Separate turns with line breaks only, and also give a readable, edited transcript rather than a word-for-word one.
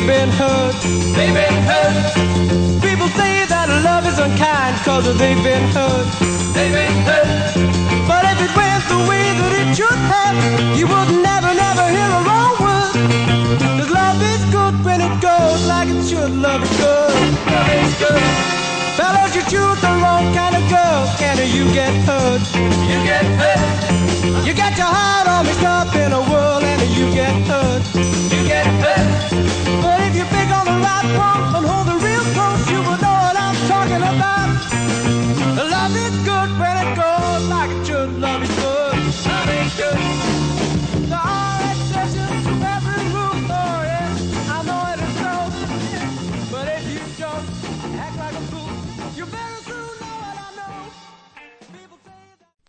they've been hurt. They've been hurt. People say that love is unkind cause they've been hurt. They've been hurt. But if it went the way that it should have, you would never, never hear a wrong word. Cause love is good when it goes like it should. Love is good. Love is good. Fellas, you choose the wrong kind of girl and you get hurt. You get hurt. You get your heart all mixed up in a whirl and you get hurt. You get hurt. But if you pick on the right one and hold it real close, you will know what I'm talking about. Love is good when it goes like it should. Love is good. Love is good.